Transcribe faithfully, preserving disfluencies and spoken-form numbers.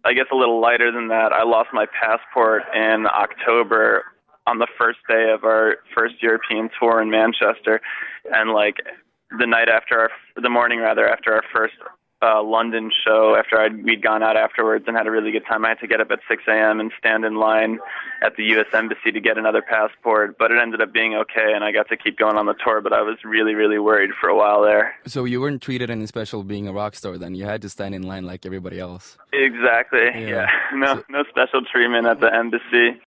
I guess a little lighter than that, I lost my passport in October on the first day of our first European tour in Manchester, and like the night after our, the morning rather after our first uh, London show, after I'd, we'd gone out afterwards and had a really good time, I had to get up at six a.m. and stand in line at the U S Embassy to get another passport, but it ended up being okay, and I got to keep going on the tour, but I was really, really worried for a while there. So you weren't treated any special being a rock star then? You had to stand in line like everybody else? Exactly, yeah. yeah. No, so, no special treatment at the embassy.